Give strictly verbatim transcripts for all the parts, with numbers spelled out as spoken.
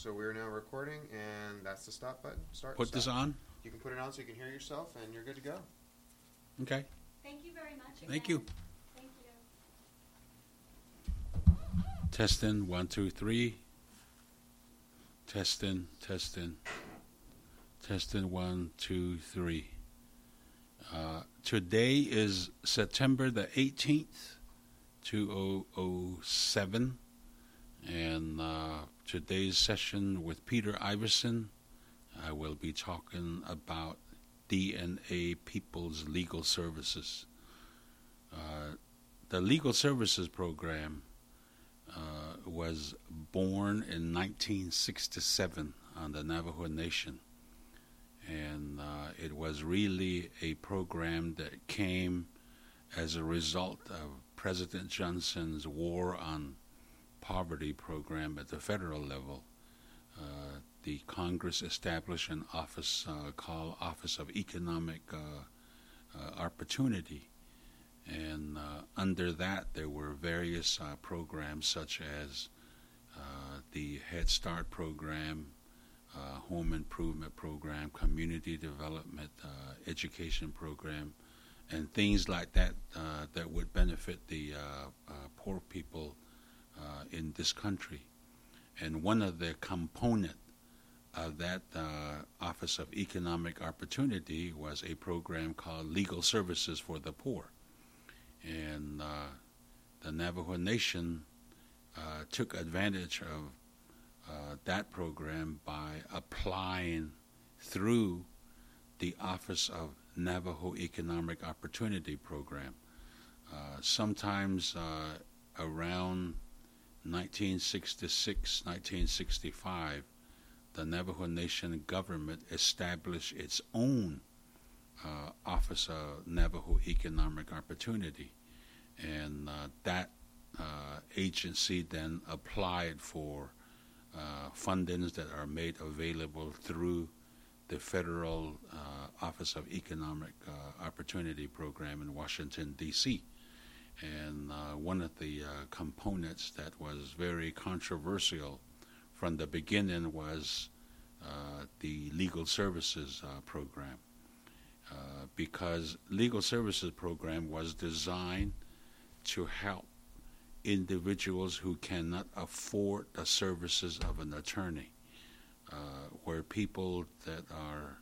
So we're now recording, and that's the stop button. Start. Put stop. this on. You can put it on so you can hear yourself, and you're good to go. Okay. Thank you very much. Again. Thank you. Thank you. Testing, one, two, three. Testing, testing. Testing, one, two, three. Uh, today is September the eighteenth, two thousand seven. And uh, today's session with Peter Iverson, I will be talking about D N A People's Legal Services. Uh, the Legal Services Program uh, was born in nineteen sixty-seven on the Navajo Nation. And uh, it was really a program that came as a result of President Johnson's War on Poverty program at the federal level. Uh, the Congress established an office uh, called Office of Economic uh, uh, Opportunity. And uh, under that, there were various uh, programs such as uh, the Head Start program, uh, Home Improvement program, Community Development uh, Education program, and things like that uh, that would benefit the uh, uh, poor people uh, in this country. And one of the component of that uh, Office of Economic Opportunity was a program called Legal Services for the Poor. And uh, the Navajo Nation uh, took advantage of uh, that program by applying through the Office of Navajo Economic Opportunity Program. Uh, sometimes uh, around nineteen sixty-six, nineteen sixty-five, the Navajo Nation government established its own uh, Office of Navajo Economic Opportunity, and uh, that uh, agency then applied for uh, fundings that are made available through the Federal uh, Office of Economic uh, Opportunity Program in Washington, D C And uh, one of the uh, components that was very controversial from the beginning was uh, the Legal Services uh, Program. Uh, because Legal Services Program was designed to help individuals who cannot afford the services of an attorney, uh, where people that are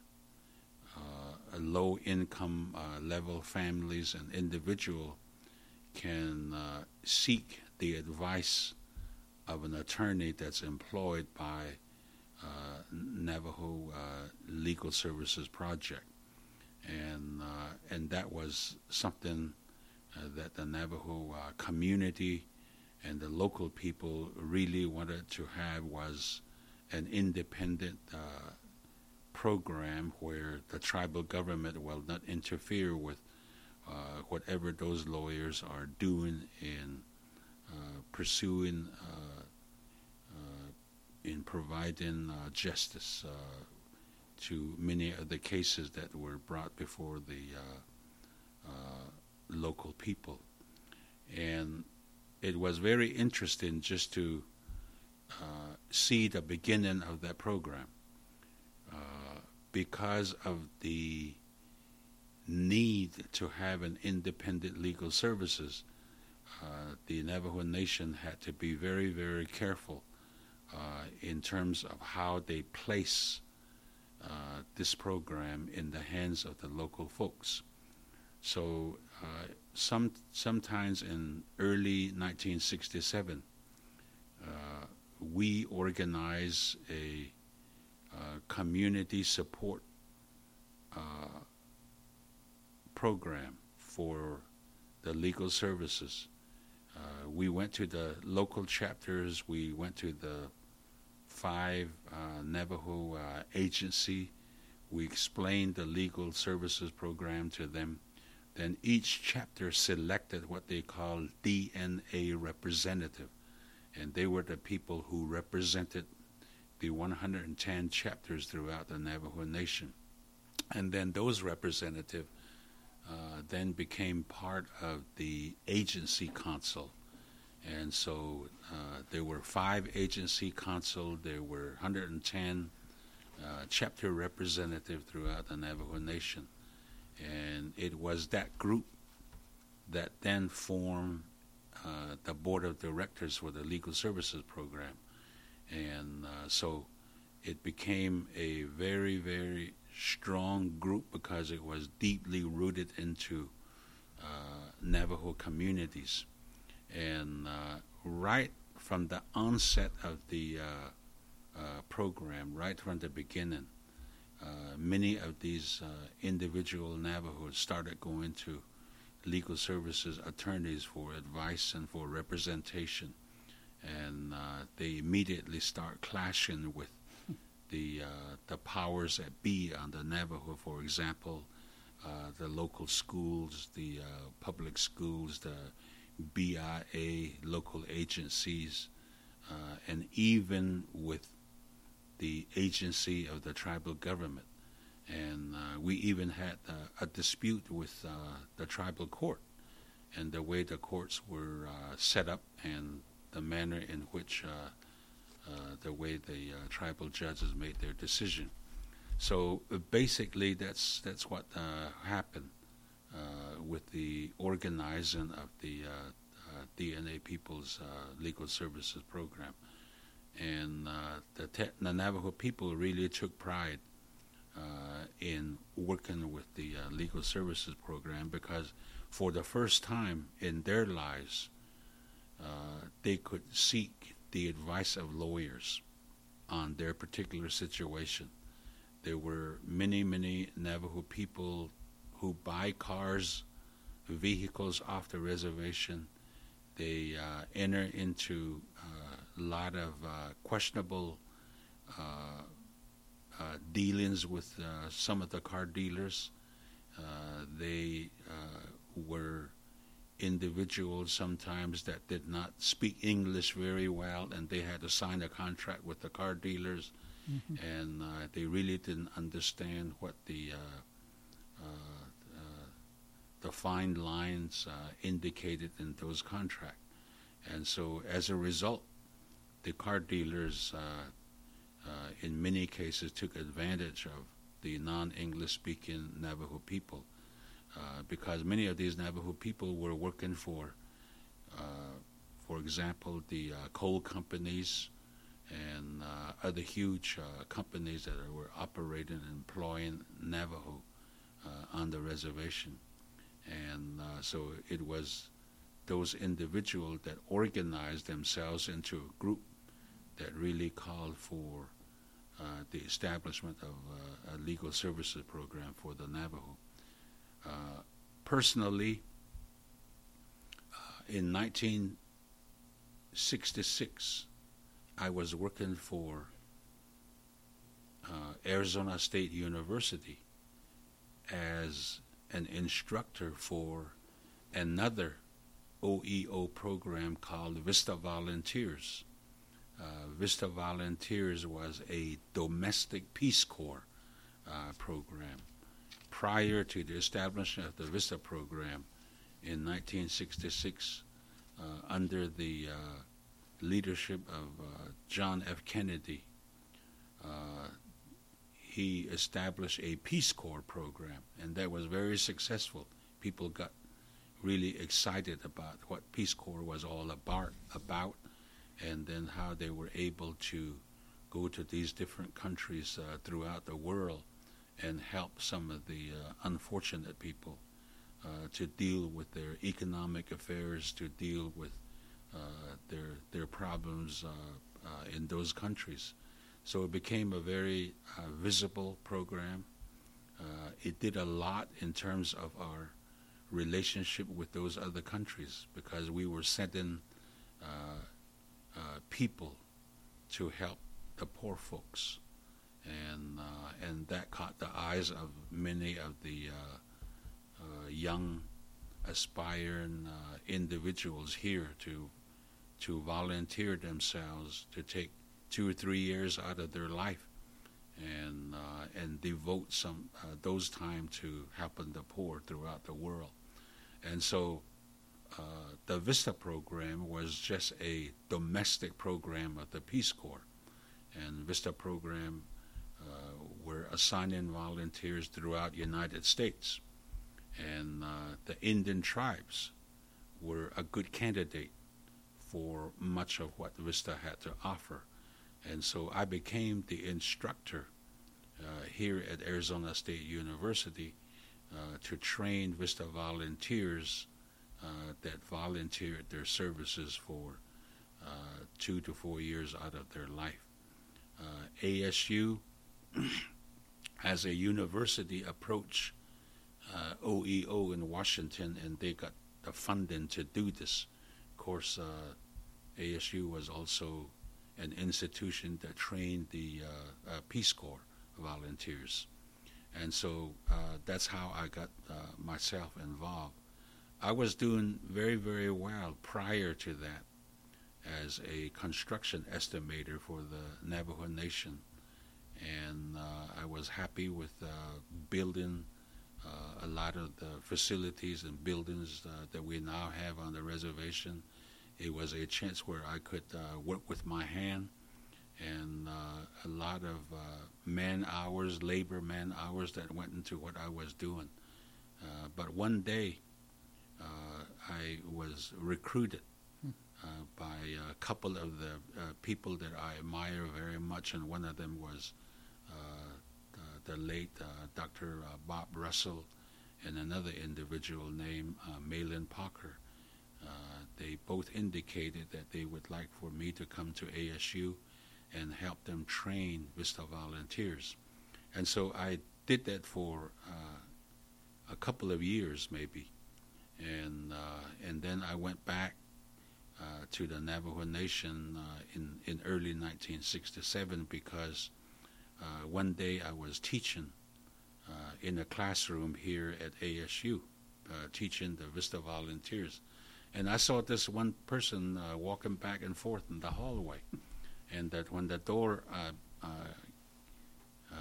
uh, low-income uh, level families and individuals can uh, seek the advice of an attorney that's employed by uh, Navajo uh, Legal Services Project. And uh, and that was something uh, that the Navajo uh, community and the local people really wanted to have, was an independent uh, program where the tribal government will not interfere with Uh, whatever those lawyers are doing in uh, pursuing, uh, uh, in providing uh, justice uh, to many of the cases that were brought before the uh, uh, local people. And it was very interesting just to uh, see the beginning of that program uh, because of the need to have an independent legal services. Uh, the Navajo Nation had to be very, very careful uh, in terms of how they place uh, this program in the hands of the local folks. So uh, some sometimes in early nineteen sixty-seven, uh, we organized a uh, community support uh, program for the legal services. Uh, we went to the local chapters. We went to the five uh, Navajo uh, agency. We explained the legal services program to them. Then each chapter selected what they call D N A representative, and they were the people who represented the one hundred ten chapters throughout the Navajo Nation. And then those representatives Uh, then became part of the agency council, And so uh, there were five agency consuls, there were one hundred ten uh, chapter representatives throughout the Navajo Nation. And it was that group that then formed uh, the board of directors for the Legal Services Program. And uh, so it became a very, very strong group because it was deeply rooted into uh, Navajo communities. And uh, right from the onset of the uh, uh, program, right from the beginning, uh, many of these uh, individual Navajos started going to legal services attorneys for advice and for representation. And uh, they immediately start clashing with the uh, the powers that be on the Navajo. For example, uh, the local schools, the uh, public schools, the B I A, local agencies, uh, and even with the agency of the tribal government. And uh, we even had uh, a dispute with uh, the tribal court and the way the courts were uh, set up and the manner in which uh, uh, the way the uh, tribal judges made their decision. So uh, basically that's that's what uh, happened uh, with the organizing of the uh, uh, D N A People's uh, Legal Services Program. And uh, the, te- the Navajo people really took pride uh, in working with the uh, Legal Services Program because for the first time in their lives, uh, they could seek the advice of lawyers on their particular situation. There were many, many Navajo people who buy cars, vehicles off the reservation. They uh, enter into uh, a lot of uh, questionable uh, uh, dealings with uh, some of the car dealers. Uh, they uh, were individuals sometimes that did not speak English very well, and they had to sign a contract with the car dealers, mm-hmm. and uh, they really didn't understand what the uh, uh, uh, the fine lines uh, indicated in those contracts. And so as a result, the car dealers uh, uh, in many cases took advantage of the non-English speaking Navajo people. Uh, because many of these Navajo people were working for, uh, for example, the uh, coal companies and uh, other huge uh, companies that are, were operating and employing Navajo uh, on the reservation. And uh, so it was those individuals that organized themselves into a group that really called for uh, the establishment of uh, a legal services program for the Navajo. Uh, personally, uh, in nineteen sixty-six, I was working for uh, Arizona State University as an instructor for another O E O program called Vista Volunteers. Uh, Vista Volunteers was a domestic Peace Corps uh, program. Prior to the establishment of the Vista program in nineteen sixty-six, uh, under the uh, leadership of uh, John F. Kennedy, uh, he established a Peace Corps program, and that was very successful. People got really excited about what Peace Corps was all about, about, and then how they were able to go to these different countries uh, throughout the world and help some of the uh, unfortunate people uh, to deal with their economic affairs, to deal with uh, their their problems uh, uh, in those countries. So it became a very uh, visible program. Uh, it did a lot in terms of our relationship with those other countries because we were sending uh, uh, people to help the poor folks. And uh, and that caught the eyes of many of the uh, uh, young, aspiring uh, individuals here to to volunteer themselves to take two or three years out of their life and uh, and devote some uh, those time to helping the poor throughout the world. And so uh, the VISTA program was just a domestic program of the Peace Corps. And VISTA program uh, were assigning volunteers throughout the United States. And uh, the Indian tribes were a good candidate for much of what VISTA had to offer. And so I became the instructor uh, here at Arizona State University uh, to train VISTA volunteers uh, that volunteered their services for uh, two to four years out of their life. Uh, A S U, as a university, approached uh, O E O in Washington, and they got the funding to do this. Of course, uh, A S U was also an institution that trained the uh, uh, Peace Corps volunteers. And so uh, that's how I got uh, myself involved. I was doing very, very well prior to that as a construction estimator for the Navajo Nation. And uh, I was happy with uh, building uh, a lot of the facilities and buildings uh, that we now have on the reservation. It was a chance where I could uh, work with my hand, and uh, a lot of uh, man hours, labor man hours that went into what I was doing. Uh, but one day, uh, I was recruited uh, by a couple of the uh, people that I admire very much, and one of them was uh, the, the late uh, Doctor Uh, Bob Russell, and another individual named uh, Malin Parker. Uh, they both indicated that they would like for me to come to A S U and help them train VISTA volunteers. And so I did that for uh, a couple of years maybe. And uh, and then I went back uh, to the Navajo Nation uh, in, in early nineteen sixty-seven because uh, one day I was teaching uh, in a classroom here at A S U, uh, teaching the VISTA volunteers. And I saw this one person uh, walking back and forth in the hallway. And that when the door uh, uh, uh,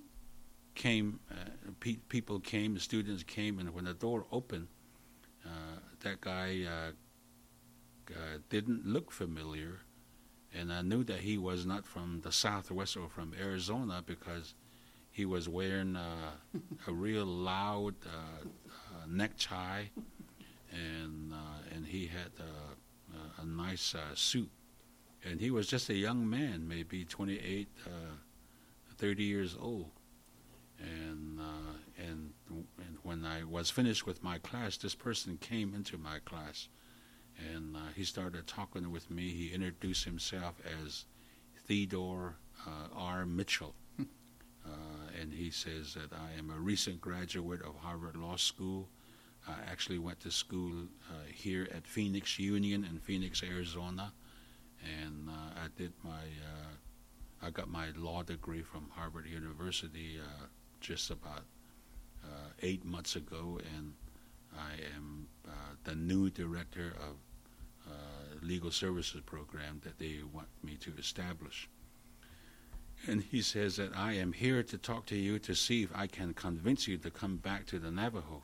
came, uh, pe- people came, students came, and when the door opened, uh, that guy uh, uh, didn't look familiar. And I knew that he was not from the Southwest or from Arizona because he was wearing uh, a real loud uh, uh, necktie. And uh, and he had uh, a, a nice uh, suit, and he was just a young man, maybe twenty-eight, uh, thirty years old. And uh, and and when I was finished with my class, this person came into my class, and uh, he started talking with me. He introduced himself as Theodore uh, R. Mitchell, uh, and he says that I am a recent graduate of Harvard Law School. I actually went to school uh, here at Phoenix Union in Phoenix, Arizona, and uh, I did my, uh, I got my law degree from Harvard University uh, just about uh, eight months ago, and I am uh, the new director of uh, legal services program that they want me to establish. And he says that I am here to talk to you to see if I can convince you to come back to the Navajo.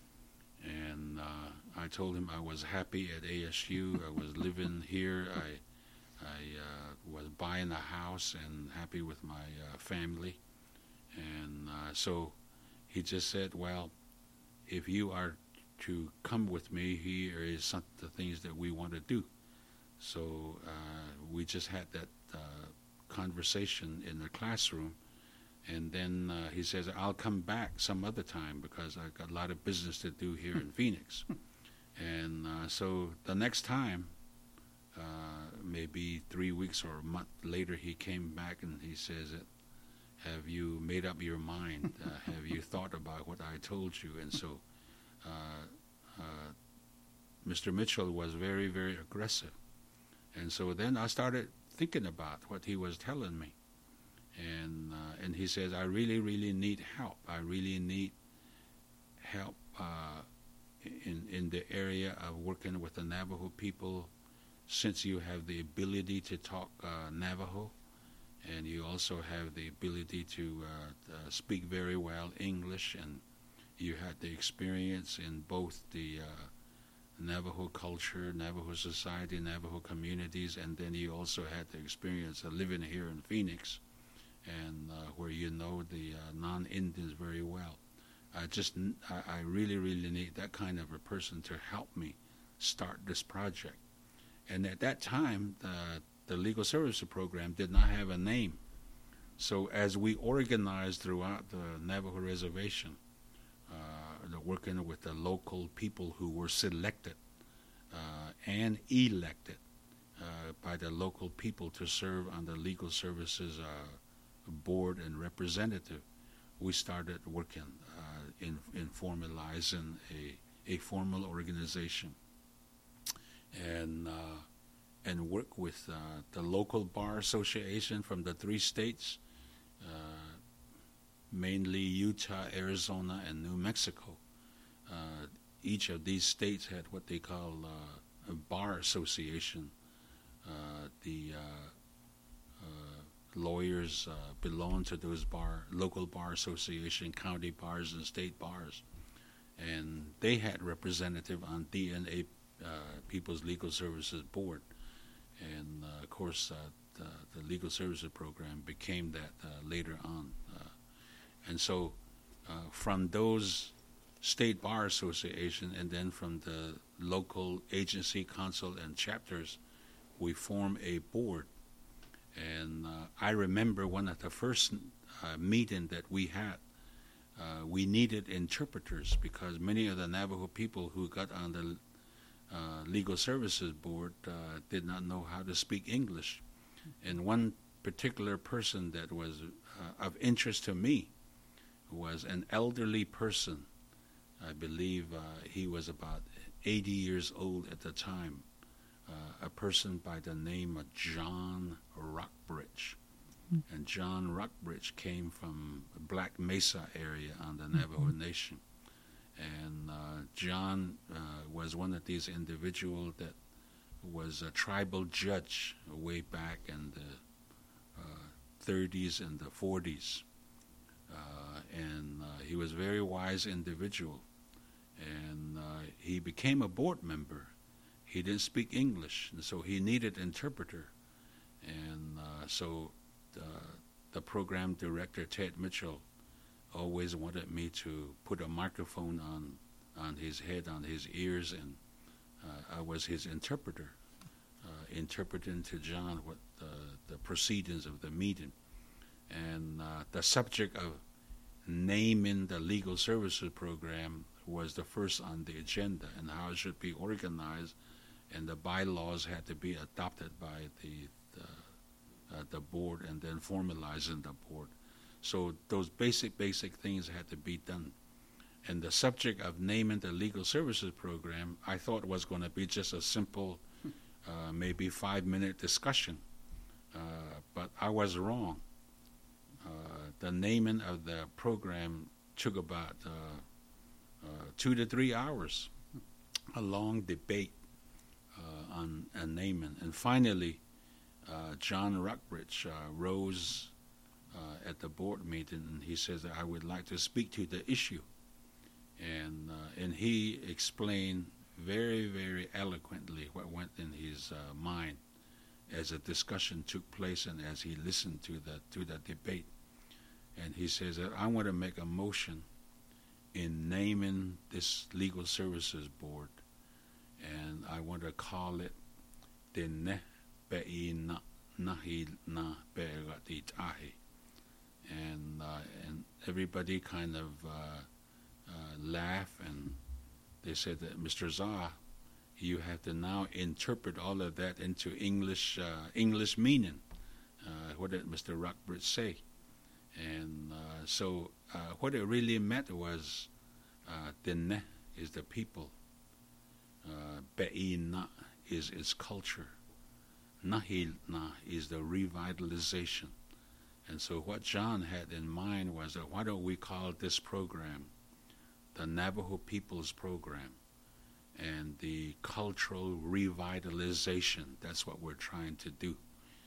And uh, I told him I was happy at A S U. I was living here. I, I uh, was buying a house and happy with my uh, family. And uh, so he just said, well, if you are to come with me, here is some of the things that we want to do. So uh, we just had that uh, conversation in the classroom. And then uh, he says, I'll come back some other time because I've got a lot of business to do here in Phoenix. And uh, so the next time, uh, maybe three weeks or a month later, he came back and he says, have you made up your mind? Uh, have you thought about what I told you? And so uh, uh, Mister Mitchell was very, very aggressive. And so then I started thinking about what he was telling me. And uh, and he says, I really, really need help. I really need help uh, in in the area of working with the Navajo people, since you have the ability to talk uh, Navajo, and you also have the ability to uh, uh, speak very well English, and you had the experience in both the uh, Navajo culture, Navajo society, Navajo communities, and then you also had the experience of living here in Phoenix, and uh, where you know the uh, non-Indians very well. I just, I, I really, really need that kind of a person to help me start this project. And at that time, the, the Legal Services Program did not have a name. So as we organized throughout the Navajo Reservation, uh, working with the local people who were selected uh, and elected uh, by the local people to serve on the Legal Services uh, Board and representative, we started working uh, in, in formalizing a, a formal organization and uh, and work with uh, the local bar association from the three states, uh, mainly Utah, Arizona, and New Mexico. Uh, each of these states had what they call uh, a bar association. Uh, the uh, uh, lawyers uh, belong to those bar, local bar association, county bars, and state bars, and they had representative on D N A uh, People's Legal Services Board, and uh, of course uh, the, the Legal Services Program became that uh, later on, uh, and so uh, from those state bar association and then from the local agency, council, and chapters, we formed a board. And uh, I remember one of the first uh, meeting that we had, uh, we needed interpreters because many of the Navajo people who got on the uh, Legal Services Board uh, did not know how to speak English. And one particular person that was uh, of interest to me was an elderly person. I believe uh, he was about eighty years old at the time. Uh, a person by the name of John Rockbridge. Mm. And John Rockbridge came from Black Mesa area on the Navajo mm-hmm. Nation. And uh, John uh, was one of these individuals that was a tribal judge way back in the uh, thirties and the forties. Uh, and uh, he was a very wise individual. And uh, he became a board member. He didn't speak English, and so he needed an interpreter. And uh, so the, the program director, Ted Mitchell, always wanted me to put a microphone on on his head, on his ears, and uh, I was his interpreter, uh, interpreting to John what the, the proceedings of the meeting. And uh, the subject of naming the Legal Services Program was the first on the agenda, and how it should be organized, and the bylaws had to be adopted by the the, uh, the board and then formalized in the board. So those basic, basic things had to be done. And the subject of naming the Legal Services Program, I thought was going to be just a simple, uh, maybe five-minute discussion, uh, but I was wrong. Uh, the naming of the program took about uh, uh, two to three hours, a long debate uh, on, on naming. And finally, uh, John Rockbridge uh, rose uh, at the board meeting, and he says that I would like to speak to the issue. And, uh, and he explained very, very eloquently what went in his uh, mind as a discussion took place and as he listened to the, to the debate. And he says that I want to make a motion in naming this Legal Services Board, and I want to call it the Ne Be'i Na Nahi Na Be'egati Tahi. And uh, and everybody kind of uh, uh, laughed, and they said that Mister Zah, you have to now interpret all of that into English uh, English meaning. Uh, what did Mister Rockbridge say? And uh, so uh, what it really meant was uh, Dene is the people, uh, Be'ina is its culture, Nahilna is the revitalization. And so what John had in mind was that why don't we call this program the Navajo People's Program, and the cultural revitalization, that's what we're trying to do.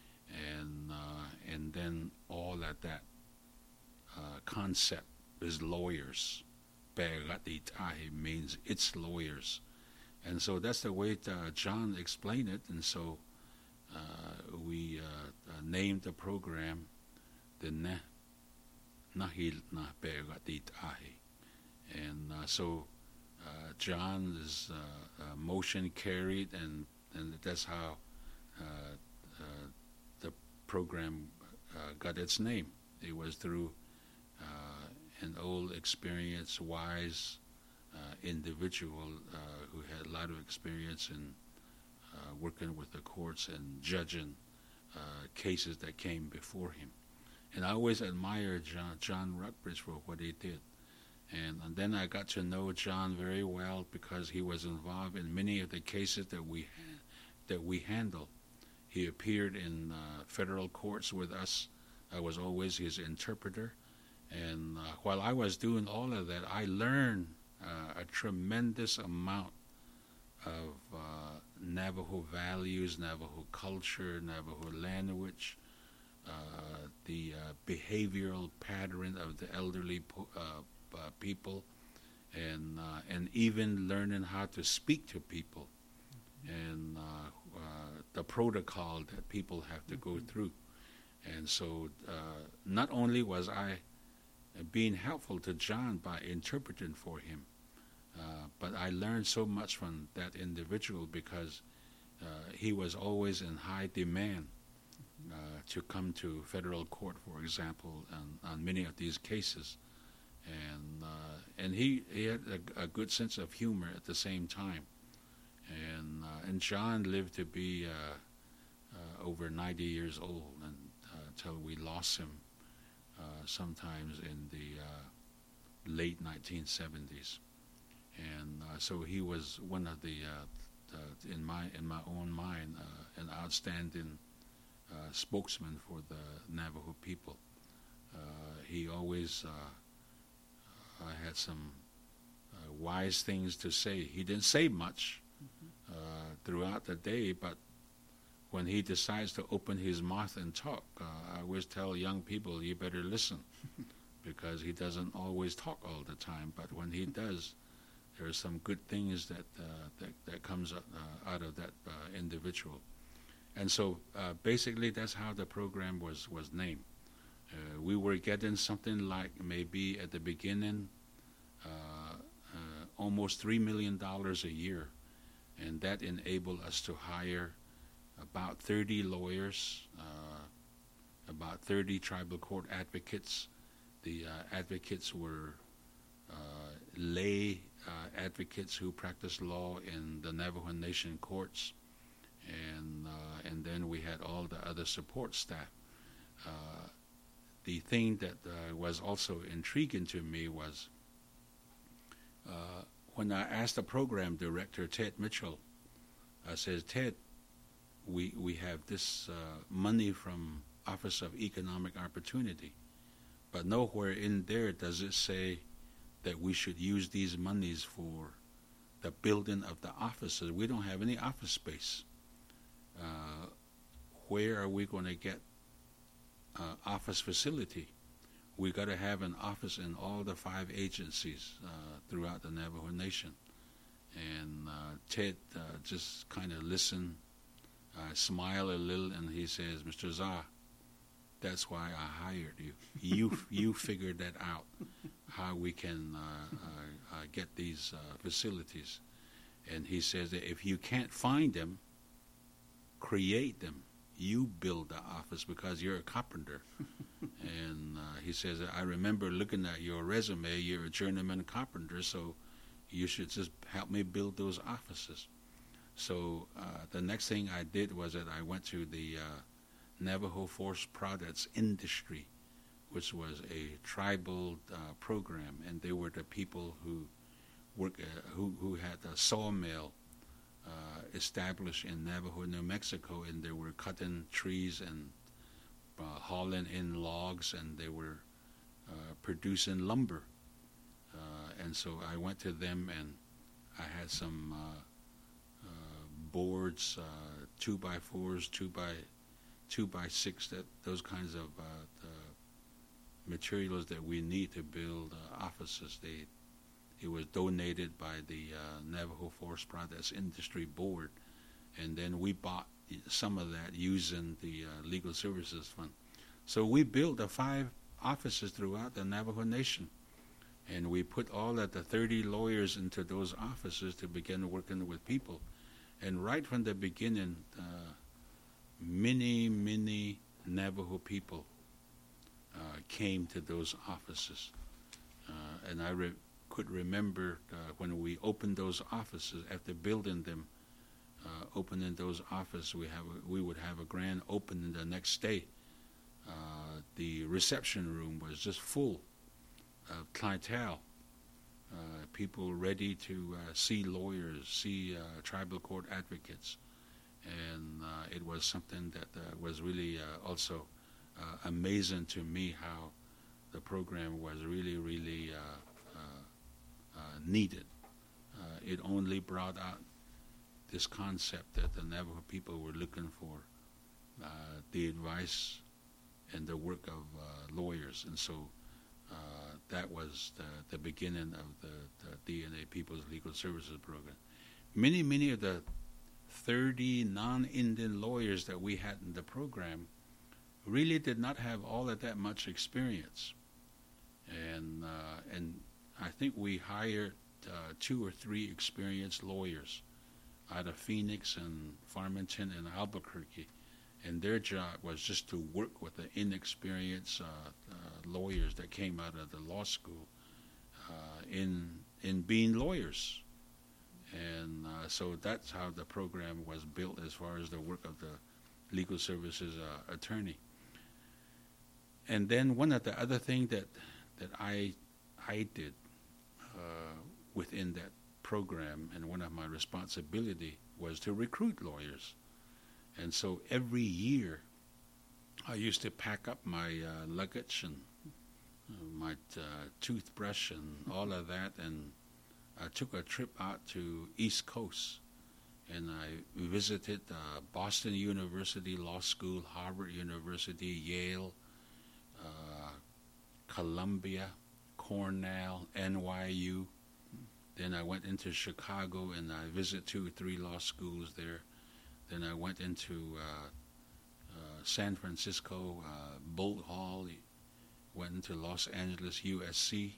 And, uh, and then all of that Uh, concept is lawyers. Be'egati Tahi means its lawyers. And so that's the way uh, John explained it. And so uh, we uh, uh, named the program the Ne Nahil Na Begatit Ahi. And uh, so uh, John is uh, uh, motion carried, and, and that's how uh, uh, the program uh, got its name. It was through uh, an old, experienced, wise uh, individual uh, who had a lot of experience in uh, working with the courts and judging uh, cases that came before him. And I always admired John, John Rutledge for what he did. And, and then I got to know John very well because he was involved in many of the cases that we ha- that we handled. He appeared in uh, federal courts with us. I was always his interpreter. And uh, while I was doing all of that, I learned uh, a tremendous amount of uh, Navajo values, Navajo culture, Navajo language, uh, the uh, behavioral pattern of the elderly po- uh, uh, people, and uh, and even learning how to speak to people, and uh, uh, the protocol that people have to go through. And so uh, not only was I being helpful to John by interpreting for him, uh, but I learned so much from that individual because uh, he was always in high demand uh, to come to federal court, for example, on, on many of these cases. And uh, and he, he had a, a good sense of humor at the same time. And uh, and John lived to be uh, uh, over ninety years old and, uh, until we lost him uh, sometimes in the uh, late nineteen seventies. And uh, so he was one of the, uh, uh, in my in my own mind, uh, an outstanding uh, spokesman for the Navajo people. Uh, he always uh, uh, had some uh, wise things to say. He didn't say much uh, throughout the day, but when he decides to open his mouth and talk, uh, I always tell young people, you better listen, because he doesn't always talk all the time. But when he does, there are some good things that uh, that, that comes uh, out of that uh, individual. And so uh, basically that's how the program was, was named. Uh, we were getting something like maybe at the beginning uh, uh, almost three million dollars a year, and that enabled us to hire about thirty lawyers, uh, about thirty tribal court advocates. The uh, advocates were uh, lay uh, advocates who practiced law in the Navajo Nation courts, and uh, and then we had all the other support staff. Uh, the thing that uh, was also intriguing to me was uh, when I asked the program director, Ted Mitchell, I said, Ted, we we have this uh, money from Office of Economic Opportunity, but nowhere in there does it say that we should use these monies for the building of the offices. We don't have any office space. Uh, where are we going to get uh, office facility? We got to have an office in all the five agencies uh, throughout the Navajo Nation. And uh, Ted uh, just kind of listened, uh, smiled a little, and he says, Mister Zah, that's why I hired you. You you figured that out, how we can uh, uh, uh, get these uh, facilities. And he says that if you can't find them, create them. You build the office because you're a carpenter. And uh, he says, I remember looking at your resume, you're a journeyman carpenter, so you should just help me build those offices. So uh, the next thing I did was that I went to the uh, Navajo Forest Products Industry, which was a tribal uh, program, and they were the people who work, uh, who who had a sawmill uh, established in Navajo, New Mexico, and they were cutting trees and uh, hauling in logs, and they were uh, producing lumber. Uh, and so I went to them, and I had some uh, uh, boards, uh, two by fours, two by two by six, that those kinds of uh, the materials that we need to build uh, offices. They It was donated by the uh, Navajo Forest Products Industry Board, and then we bought some of that using the uh, Legal Services Fund. So we built the five offices throughout the Navajo Nation, and we put all of the thirty lawyers into those offices to begin working with people. And right from the beginning, uh, many, many Navajo people uh, came to those offices. Uh, and I re- could remember uh, when we opened those offices, after building them, uh, opening those offices, we have a, we would have a grand opening the next day. Uh, the reception room was just full of clientele, uh, people ready to uh, see lawyers, see uh, tribal court advocates. And uh, it was something that uh, was really uh, also uh, amazing to me, how the program was really, really uh, uh, uh, needed. Uh, it only brought out this concept that the Navajo people were looking for, uh, the advice and the work of uh, lawyers. And so uh, that was the, the beginning of the, the D N A People's Legal Services Program. Many, many of the thirty non-Indian lawyers that we had in the program really did not have all of that much experience. And uh, and I think we hired uh, two or three experienced lawyers out of Phoenix and Farmington and Albuquerque, and their job was just to work with the inexperienced uh, uh, lawyers that came out of the law school uh, in in being lawyers. And uh, so that's how the program was built as far as the work of the legal services uh, attorney. And then one of the other things that that I I did uh, within that program, and one of my responsibility was to recruit lawyers. And so every year I used to pack up my uh, luggage and uh, my uh, toothbrush and all of that, and I took a trip out to East Coast, and I visited uh, Boston University Law School, Harvard University, Yale, uh, Columbia, Cornell, N Y U. Then I went into Chicago, and I visited two or three law schools there. Then I went into uh, uh, San Francisco, uh, Bolt Hall, went into Los Angeles, U S C,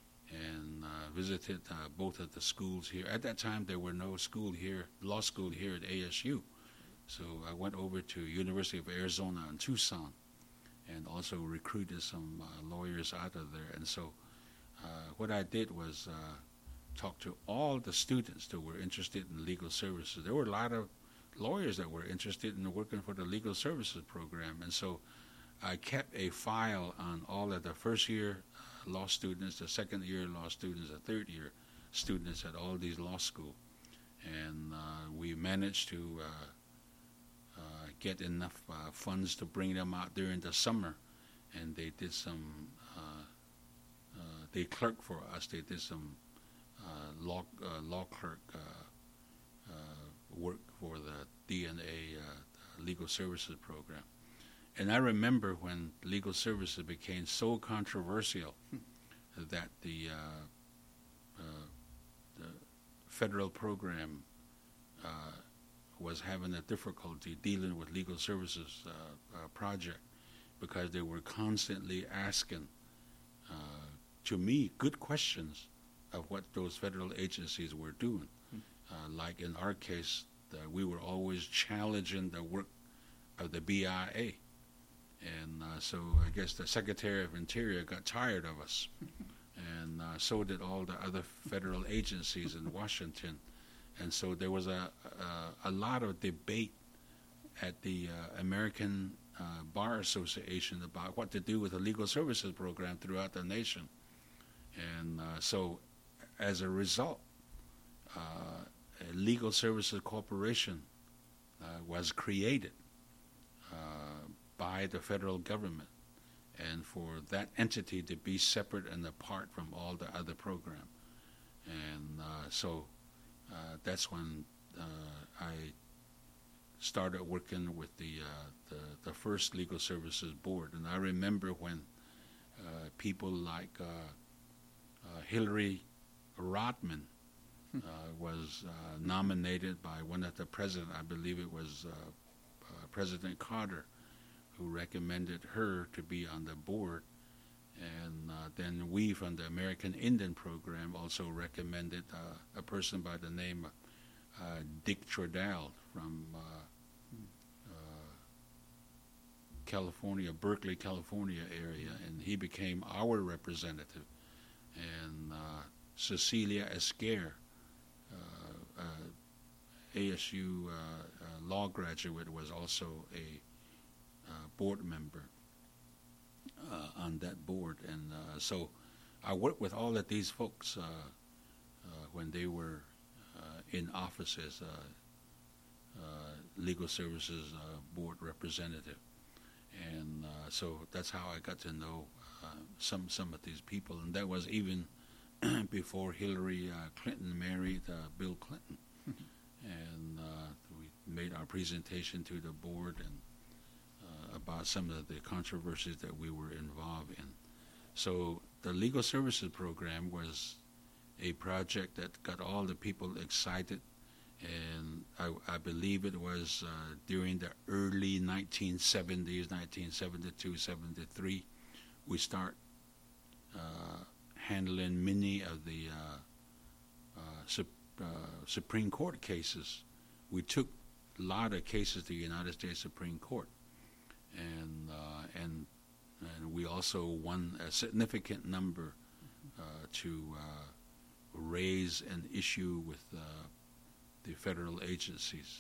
and uh, visited uh, both of the schools here. At that time, there were no school here, law school here at A S U. So I went over to University of Arizona in Tucson and also recruited some uh, lawyers out of there. And so uh, what I did was uh, talk to all the students that were interested in legal services. There were a lot of lawyers that were interested in working for the legal services program. And so I kept a file on all of the first year law students, the second year law students, the third year students at all these law schools. And uh, we managed to uh, uh, get enough uh, funds to bring them out during the summer. And they did some, uh, uh, they clerked for us. They did some uh, law, uh, law clerk uh, uh, work for the D N A uh, Legal Services Program. And I remember when legal services became so controversial that the, uh, uh, the federal program uh, was having a difficulty dealing with legal services uh, uh, project, because they were constantly asking, uh, to me, good questions of what those federal agencies were doing. Uh, like in our case, uh, we were always challenging the work of the B I A. And uh, so I guess the Secretary of Interior got tired of us, and uh, so did all the other federal agencies in Washington. And so there was a a, a lot of debate at the uh, American uh, Bar Association about what to do with the legal services program throughout the nation. And uh, so as a result, uh, a Legal Services Corporation uh, was created Uh, by the federal government, and for that entity to be separate and apart from all the other program. And uh, so uh, that's when uh, I started working with the, uh, the the first Legal Services Board. And I remember when uh, people like uh, uh, Hillary Rodman uh, was uh, nominated by one of the president, I believe it was uh, uh, President Carter, who recommended her to be on the board. And uh, then we from the American Indian Program also recommended uh, a person by the name of uh, Dick Trudell from uh, uh, California, Berkeley, California area, and he became our representative. And uh, Cecilia Esquer, uh, uh, A S U uh, uh, law graduate, was also a uh, board member uh, on that board. And uh, so I worked with all of these folks uh, uh, when they were uh, in office as uh, uh, Legal Services uh, Board representative. And uh, so that's how I got to know uh, some some of these people. And that was even before Hillary uh, Clinton married uh, Bill Clinton. And uh, we made our presentation to the board and uh, about some of the controversies that we were involved in. So the Legal Services Program was a project that got all the people excited. And I, I believe it was uh, during the early nineteen seventies, nineteen seventy-two, seventy-three, we start uh, handling many of the uh, uh, sup, uh, Supreme Court cases. We took a lot of cases to the United States Supreme Court, and uh, and and we also won a significant number uh, to uh, raise an issue with Uh, the federal agencies,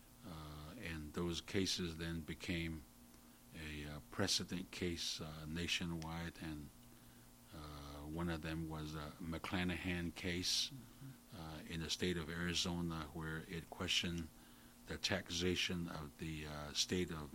uh, and those cases then became a uh, precedent case uh, nationwide, and uh, one of them was a McClanahan case mm-hmm. uh, in the state of Arizona, where it questioned the taxation of the uh, state of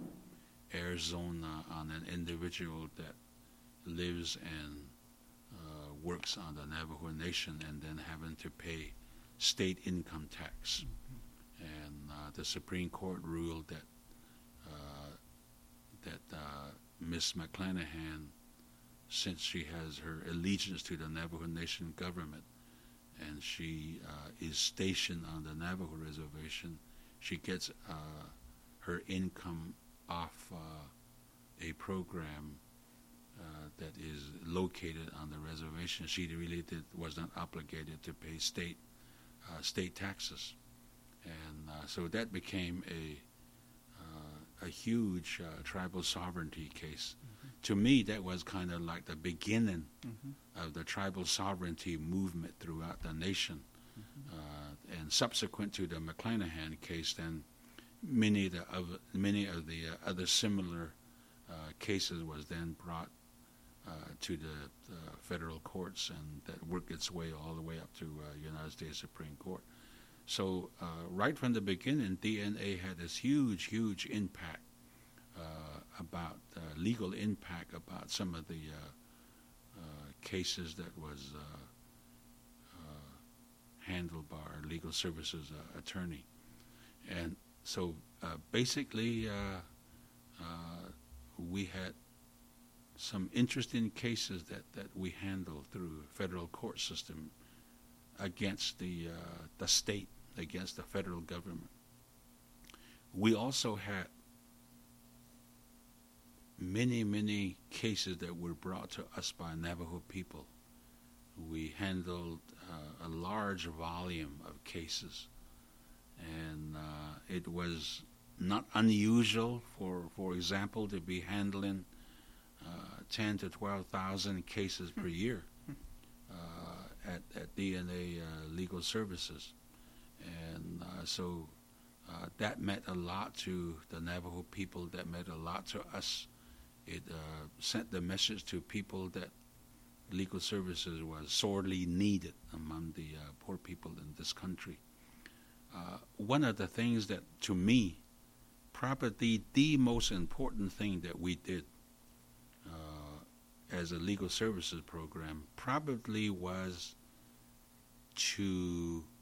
Arizona on an individual that lives and uh, works on the Navajo Nation and then having to pay state income tax. Mm-hmm. And uh, the Supreme Court ruled that uh, that uh, Miss McClanahan, since she has her allegiance to the Navajo Nation government and she uh, is stationed on the Navajo reservation, she gets uh, her income off uh, a program uh, that is located on the reservation. She really did, was not obligated to pay state Uh, state taxes, and uh, so that became a uh, a huge uh, tribal sovereignty case. Mm-hmm. To me, that was kind of like the beginning mm-hmm. of the tribal sovereignty movement throughout the nation. Mm-hmm. Uh, and subsequent to the McClanahan case, then many of the of, many of the uh, other similar uh, cases was then brought Uh, to the uh, federal courts, and that worked its way all the way up to uh, United States Supreme Court. So uh, right from the beginning, D N A had this huge, huge impact uh, about uh, legal impact about some of the uh, uh, cases that was uh, uh, handled by our legal services uh, attorney. And so uh, basically, uh, uh, we had some interesting cases that, that we handled through federal court system against the uh, the state, against the federal government. We also had many, many cases that were brought to us by Navajo people. We handled uh, a large volume of cases, and uh, it was not unusual, for, for example, to be handling Uh, ten to twelve thousand cases per year uh, at at D N A uh, Legal Services, and uh, so uh, that meant a lot to the Navajo people. That meant a lot to us. It uh, sent the message to people that legal services was sorely needed among the uh, poor people in this country. Uh, one of the things that, to me, probably the most important thing that we did as a legal services program probably was to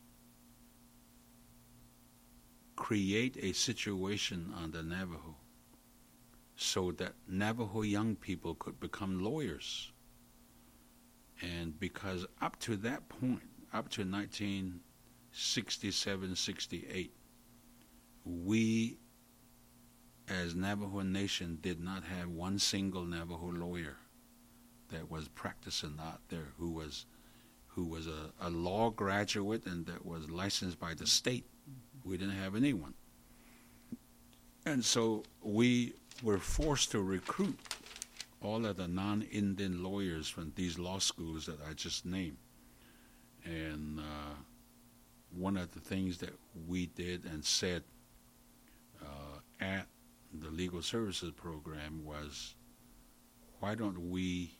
create a situation on the Navajo so that Navajo young people could become lawyers. And because up to that point, up to nineteen sixty-seven sixty-eight, we as Navajo Nation did not have one single Navajo lawyer that was practicing out there who was who was a, a law graduate and that was licensed by the state. We didn't have anyone. And so we were forced to recruit all of the non-Indian lawyers from these law schools that I just named. And uh, one of the things that we did and said uh, at the Legal Services Program was, why don't we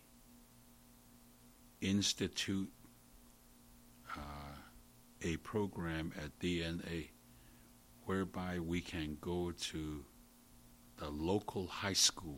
institute uh, a program at D N A whereby we can go to the local high school,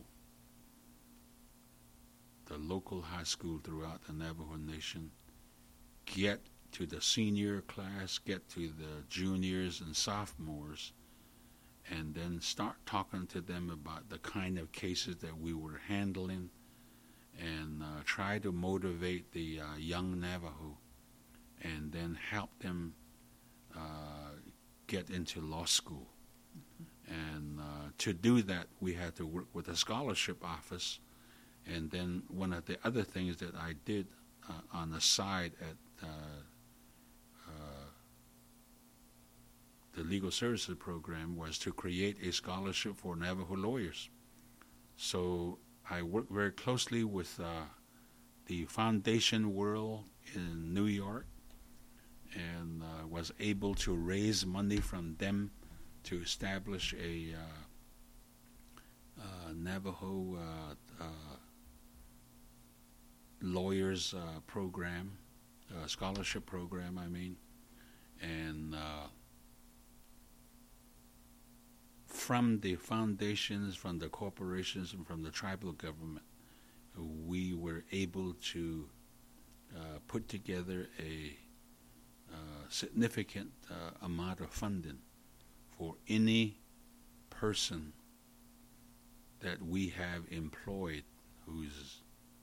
the local high school throughout the Navajo Nation, get to the senior class, get to the juniors and sophomores, and then start talking to them about the kind of cases that we were handling, and uh, try to motivate the uh, young Navajo, and then help them uh, get into law school. Mm-hmm. And uh, to do that, we had to work with the scholarship office. And then one of the other things that I did uh, on the side at uh, uh, the Legal Services Program was to create a scholarship for Navajo lawyers. So I worked very closely with uh, the Foundation World in New York, and uh, was able to raise money from them to establish a uh, uh, Navajo uh, uh, lawyers uh, program, uh, scholarship program, I mean. And uh, from the foundations, from the corporations, and from the tribal government, we were able to uh, put together a uh, significant uh, amount of funding for any person that we have employed who's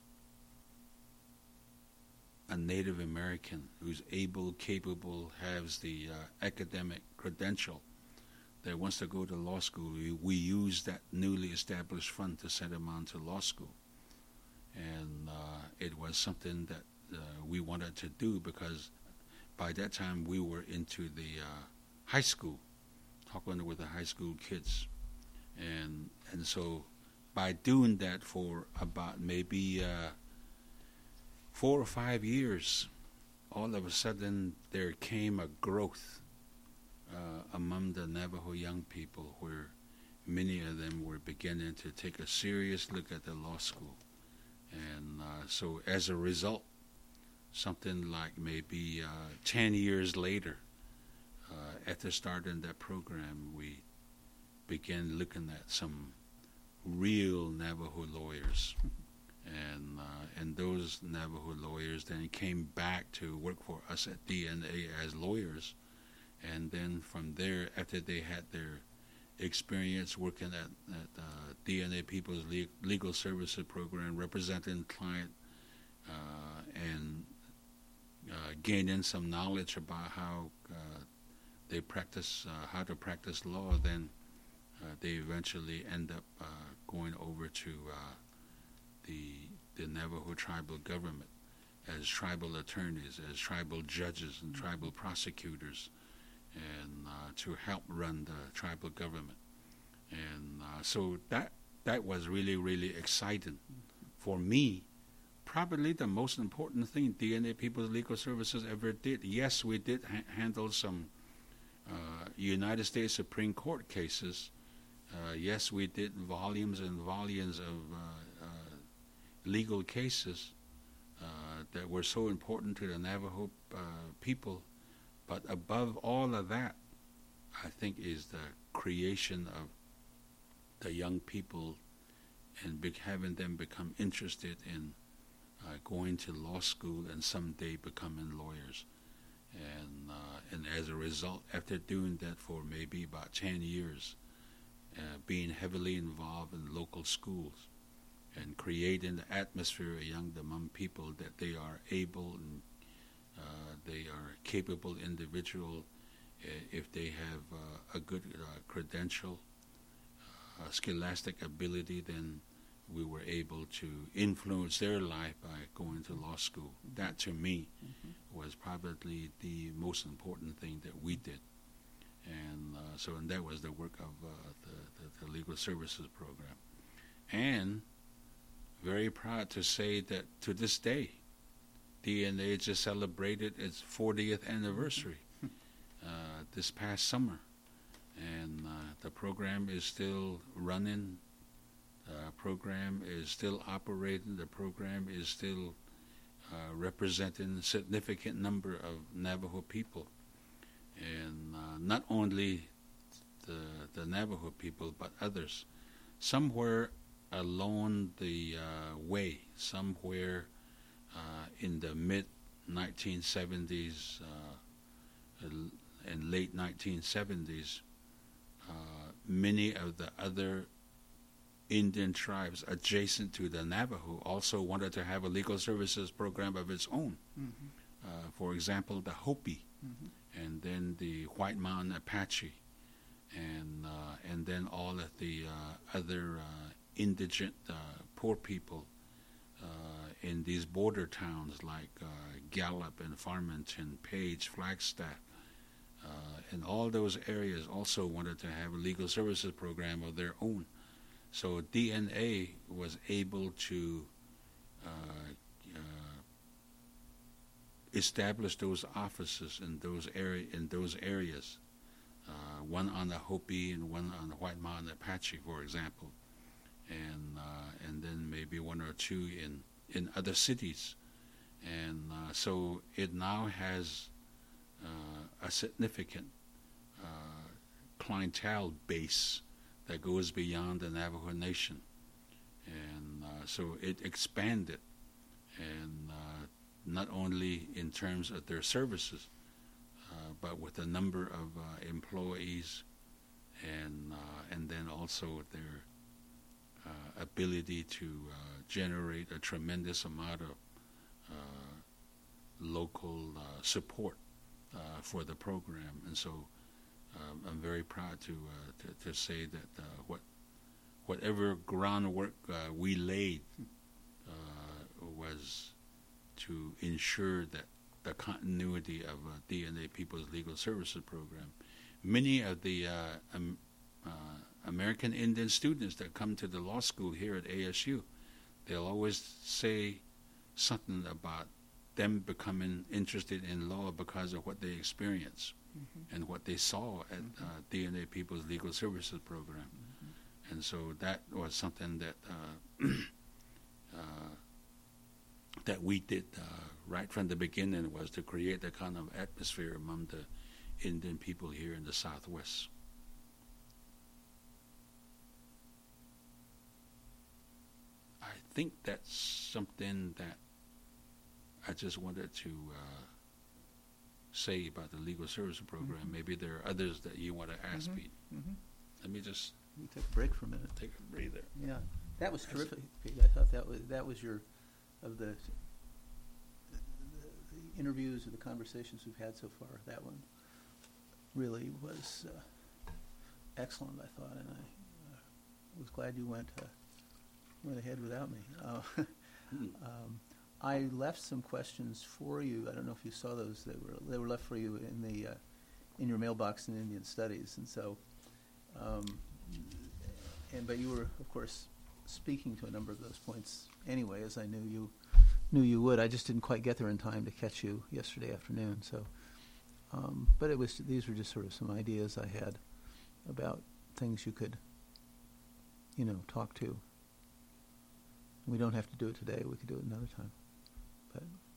a Native American, who's able, capable, has the uh, academic credential, that wants to go to law school. We, we use that newly established fund to send them on to law school. And uh, it was something that uh, we wanted to do because by that time we were into the uh, high school, talking with the high school kids. And and so by doing that for about maybe uh, four or five years, all of a sudden there came a growth uh, among the Navajo young people where many of them were beginning to take a serious look at the law school. And uh, so as a result, something like maybe uh, ten years later, uh, after starting that program, we began looking at some real Navajo lawyers. And uh, and those Navajo lawyers then came back to work for us at D N A as lawyers. And then from there, after they had their experience working at, at uh, D N A People's Le- Legal Services Program, representing client uh, and uh, gaining some knowledge about how uh, they practice, uh, how to practice law, then uh, they eventually end up uh, going over to uh, the the Navajo tribal government as tribal attorneys, as tribal judges and tribal prosecutors, and uh, to help run the tribal government. And uh, so that that was really, really exciting for me. Probably the most important thing D N A People's Legal Services ever did. Yes, we did ha- handle some uh, United States Supreme Court cases. Uh, yes, we did volumes and volumes of uh, uh, legal cases uh, that were so important to the Navajo uh, people. But above all of that, I think, is the creation of the young people and be- having them become interested in uh, going to law school and someday becoming lawyers. And uh, and as a result, after doing that for maybe about ten years, uh, being heavily involved in local schools and creating the atmosphere among the Hmong people that they are able and Uh, they are capable individual. Uh, if they have uh, a good uh, credential, uh, scholastic ability, then we were able to influence their life by going to law school. That, to me, mm-hmm. was probably the most important thing that we did. And uh, so, and that was the work of uh, the, the, the Legal Services Program. And very proud to say that to this day, D N A just celebrated its fortieth anniversary uh, this past summer. And uh, the program is still running. The program is still operating. The program is still uh, representing a significant number of Navajo people. And uh, not only the, the Navajo people, but others. Somewhere along the uh, way, somewhere uh, in the mid nineteen seventies uh, and late nineteen seventies, uh, many of the other Indian tribes adjacent to the Navajo also wanted to have a legal services program of its own. Mm-hmm. Uh, for example, the Hopi, mm-hmm. and then the White Mountain Apache, and uh, and then all of the uh, other uh, indigent uh, poor people uh, in these border towns like uh, Gallup and Farmington, Page, Flagstaff, uh, and all those areas also wanted to have a legal services program of their own. So D N A was able to uh, uh, establish those offices in those area in those areas. Uh, one on the Hopi and one on the White Mountain Apache, for example, and uh, and then maybe one or two in in other cities, and uh, so it now has uh, a significant uh, clientele base that goes beyond the Navajo Nation, and uh, so it expanded, and uh, not only in terms of their services, uh, but with the number of uh, employees, and uh, and then also their uh, ability to uh, generate a tremendous amount of uh, local uh, support uh, for the program, and so. Um, I'm very proud to, uh, to to say that uh, what whatever groundwork uh, we laid uh, was to ensure that the continuity of uh, D N A People's Legal Services Program. Many of the uh, um, uh, American Indian students that come to the law school here at A S U, they'll always say something about them becoming interested in law because of what they experience. Mm-hmm. And what they saw at mm-hmm. uh, D N A People's Legal Services Program. Mm-hmm. And so that was something that uh, uh, that we did uh, right from the beginning, was to create that kind of atmosphere among the Indian people here in the Southwest. I think that's something that I just wanted to uh, say about the legal service program. Mm-hmm. Maybe there are others that you want to ask, mm-hmm. Pete. Mm-hmm. Let me just we take a break for a minute. Take a breather. Yeah, that was terrific, Pete. I thought that was that was your of the, the the interviews or the conversations we've had so far. That one really was uh, excellent, I thought, and I uh, was glad you went uh, went ahead without me. Uh, mm. um, I left some questions for you. I don't know if you saw those. They were they were left for you in the uh, in your mailbox in Indian Studies, and so, um, and but you were of course speaking to a number of those points anyway, as I knew you knew you would. I just didn't quite get there in time to catch you yesterday afternoon. So, um, but it was these were just sort of some ideas I had about things you could, you know, talk to. We don't have to do it today. We could do it another time. But